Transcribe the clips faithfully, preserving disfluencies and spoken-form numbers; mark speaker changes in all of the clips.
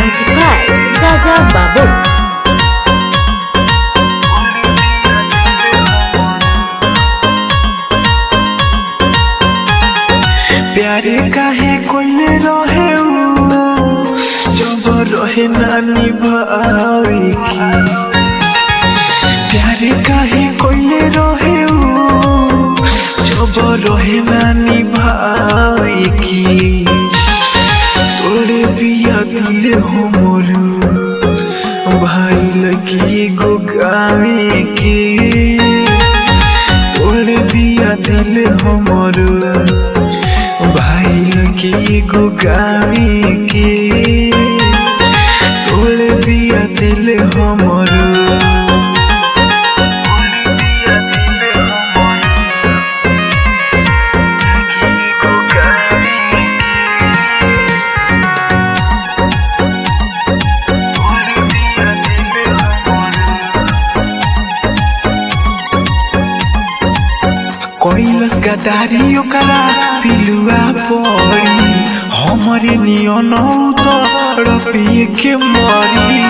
Speaker 1: Music by Raja Babul.
Speaker 2: प्यारे काहे कोइले रहे जब रहे नानी भावी की। प्यारे काहे कोइले रहे जब रहे नानी भावी की। तोड़े बिया दिल हो मोर भाई लगी गो गावे के। तोड़े बिया दिल हो मोर भाई लगी गो गावे के। तोड़ बिया दिल हमर कोइलस गदारी ओकरा पिलुआ पड़ी। हमरे नियन तो रपिए के मरी।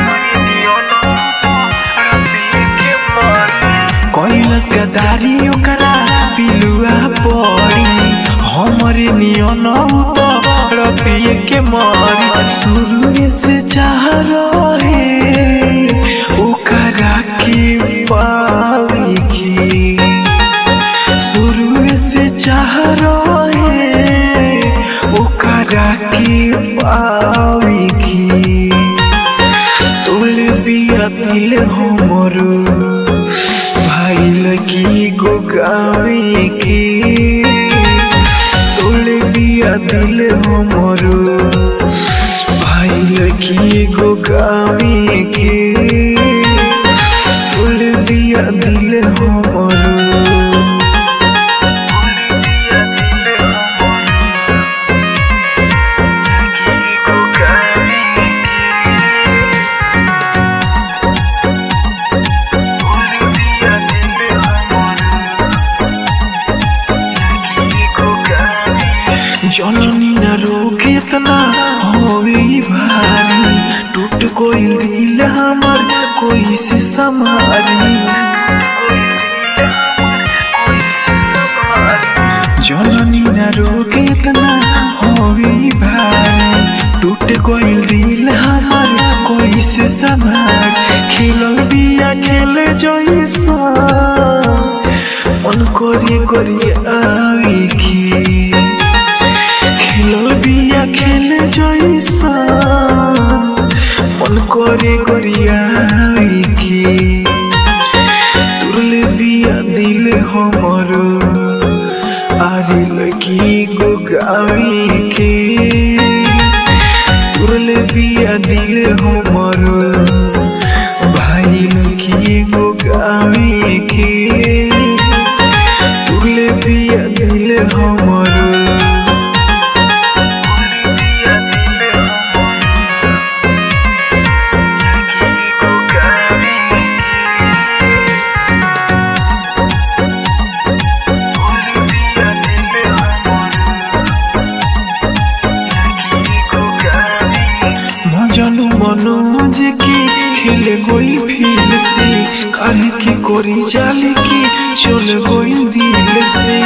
Speaker 2: कोइलस गदारी ओकरा पिलुआ पड़ी। हमरे नियन तो रपिए के मरी। शुरू से चाह रहे ओकरा के पावे की। शुरू से चाह रहे ओकरा के पावे की। तोड़ बिया दिल हमर भाई लगी गो गावे के। तोड़ बिया दिल हमर भाई लगी गो गावे के। तोड़ बिया दिल हमर जननी न रोके इतना होवे भारी। टूट कोई दिल हमर कोई से समारी। जननी न रोके इतना होवे भारी। टूट कोई दिल हमर कोई से समारी। खेलल बिया खेल जइसा मन कोरी कोरी आवे की। खेलल बिया खेल जइसा मन करे गरियाई की। तुरले बिया दिल हमर आरे लगी गो गावे के। तुरले बिया दिल हमर भाई लगी गो गावे के। तुरले बिया दिल हमर जनू मनोज की खेले गोई फील से। काहे के कोरी जाली की चल गोई दिल से।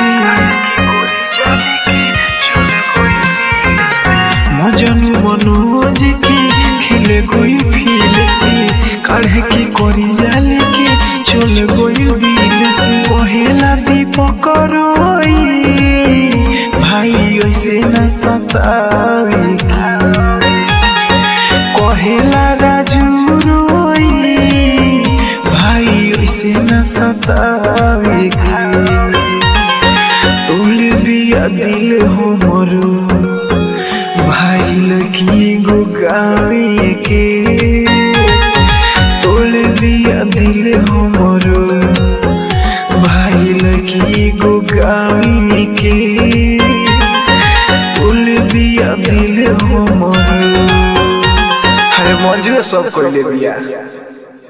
Speaker 2: मजनू मनोज की खेले गोई फील से। काहे के कोरी जाली की चल गोई दिल से। पहला दीपक रोई भाई ऐसे न सतावे की। कहेला राजू रोई भाई ऐसे न सतावे की। तोड़ बिया दिल हमर भाई लगी गो गावे के। तोड़ बिया दिल हमर भाई लगी गो गावे के। तोड़ बिया दिल हमर मंजू सब कोइले बिया।